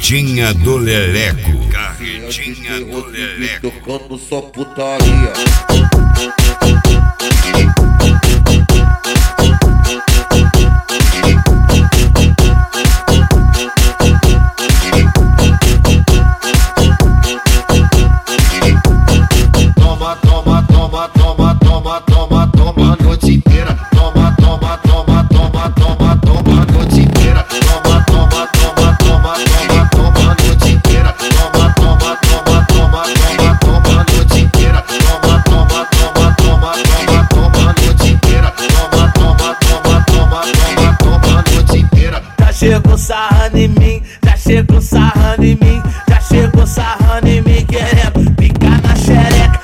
Carretinha do Leleco. Carretinha do Leleco. Tocando só putaria. Toma, toma, toma, toma, toma, toma, toma a noite inteira. Toma, toma, toma, toma, toma, toma a noite inteira. Toma, toma, toma, toma, toma, toma a noite inteira. Toma, toma, toma, toma, toma, toma a noite inteira. Toma, toma, toma, toma, toma, toma a noite inteira. Toma, toma, toma, toma, toma, toma a noite inteira. Já chegou sarrando em mim, já chegou sarrando em mim, já chegou sarrando em mim, querendo picar na xereca.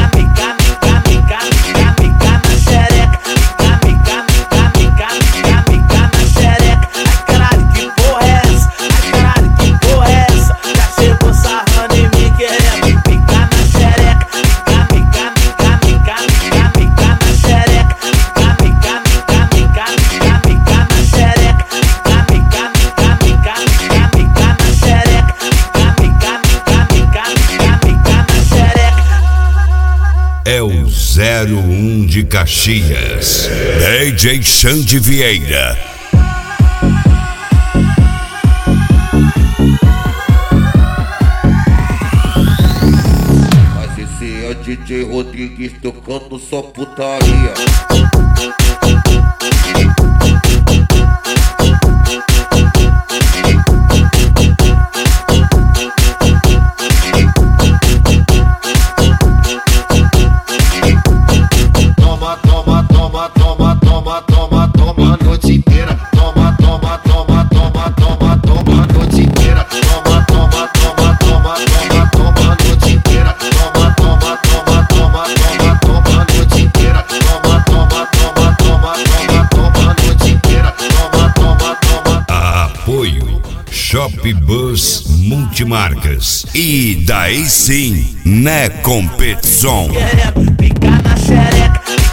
É o 01 de Caxias, DJ Xande Vieira. Mas esse é o DJ Rodrigues tocando só putaria. Toma, toma, toma, toma, toma, toma, toma a noite inteira. Toma, toma, toma, toma, toma, toma a noite inteira. Toma, toma, toma, toma, toma, toma a noite inteira. Toma, toma, toma, toma, toma, toma a noite inteira. Toma, toma, toma, toma, toma, toma a noite inteira. Toma, toma, toma. Apoio Shop Bus Multimarcas. E daí sim, né, competição. Querendo picar na xereca.